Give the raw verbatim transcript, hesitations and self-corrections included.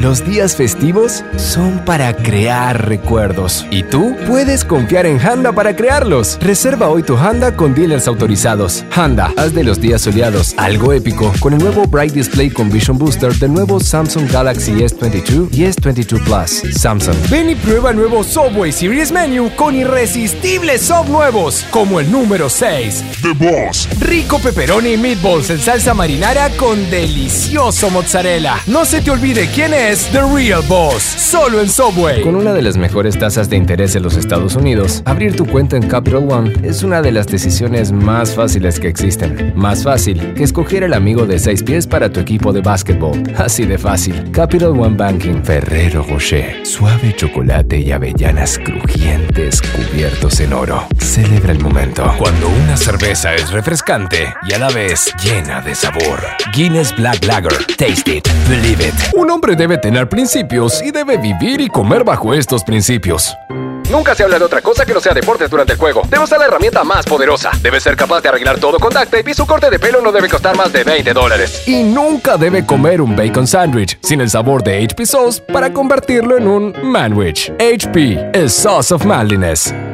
Los días festivos son para crear recuerdos. Y tú puedes confiar en Honda para crearlos. Reserva hoy tu Honda con dealers autorizados. Honda, haz de los días soleados algo épico con el nuevo Bright Display con Vision Booster del nuevo Samsung Galaxy S veintidós y S veintidós Plus. Samsung. Ven y prueba el nuevo Subway Series Menu con irresistibles sub nuevos, como el número seis, The Boss. Rico pepperoni y meatballs en salsa marinara con delicioso mozzarella. No se te olvide quién es The Real Boss, solo en Subway. Con una de las mejores tasas de interés en los Estados Unidos, abrir tu cuenta en Capital One es una de las decisiones más fáciles que existen. Más fácil que escoger el amigo de seis pies para tu equipo de básquetbol. Así de fácil. Capital One Banking. Ferrero Rocher. Suave chocolate y avellanas crujientes cubiertos en oro. Celebra el momento. Cuando una cerveza es refrescante y a la vez llena de sabor. Guinness Black Lager. Taste it. Believe it. Un hombre debe tener principios y debe vivir y comer bajo estos principios. Nunca se habla de otra cosa que no sea deportes durante el juego. Debe usar la herramienta más poderosa. Debe ser capaz de arreglar todo con duct tape y su corte de pelo no debe costar más de veinte dólares. Y nunca debe comer un bacon sandwich sin el sabor de H P Sauce para convertirlo en un manwich. H P, el sauce of manliness.